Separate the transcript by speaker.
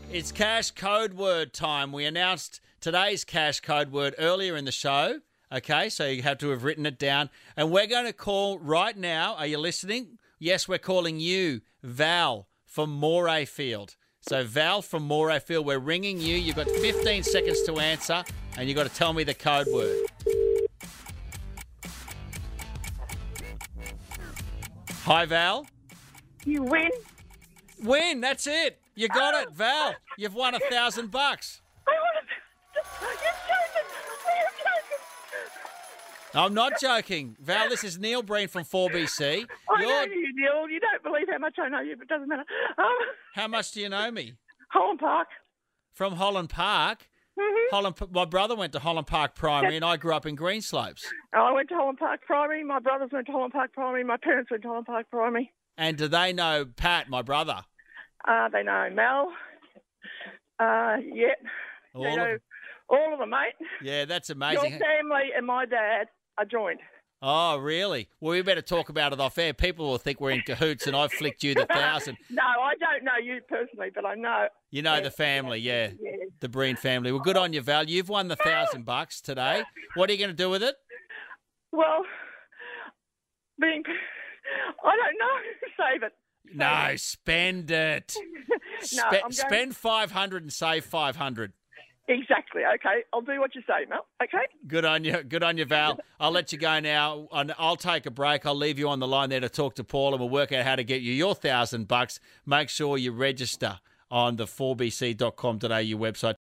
Speaker 1: It's cash code word time. We announced today's cash code word earlier in the show. Okay, so you have to have written it down. And we're going to call right now. Are you listening? Yes, we're calling you, Val, from Morayfield. So Val from Morayfield, we're ringing you. You've got 15 seconds to answer, and you've got to tell me the code word. Hi, Val.
Speaker 2: You win.
Speaker 1: Win, that's it. You got it, Val. You've won $1,000.
Speaker 2: I want to. You're joking. You're joking.
Speaker 1: I'm not joking. Val, this is Neil Breen from 4BC.
Speaker 2: I know you, Neil. You don't believe how much I know you, but it doesn't matter.
Speaker 1: How much do you know me?
Speaker 2: Holland Park.
Speaker 1: From Holland Park?
Speaker 2: Mm-hmm.
Speaker 1: My brother went to Holland Park Primary and I grew up in Greenslopes.
Speaker 2: I went to Holland Park Primary. My brothers went to Holland Park Primary. My parents went to Holland Park Primary.
Speaker 1: And do they know Pat, my brother?
Speaker 2: They know Mel. Yeah. All of them, mate.
Speaker 1: Yeah, that's amazing.
Speaker 2: Your family and my dad are joined.
Speaker 1: Oh, really? Well, we better talk about it off air. People will think we're in cahoots and I've flicked you the 1,000.
Speaker 2: No, I don't know you personally, but I know.
Speaker 1: You know the family, yeah. The Breen family. Well, good on you, Val. You've won the $1,000 today. What are you going to do with it?
Speaker 2: Well, I don't know. Save it.
Speaker 1: No, spend it. Spend 500 and save 500.
Speaker 2: Exactly. Okay, I'll do what you say, Mel. Okay.
Speaker 1: Good on you, Val. I'll let you go now. I'll take a break. I'll leave you on the line there to talk to Paul, and we'll work out how to get you your $1,000. Make sure you register on the 4bc.com.au website.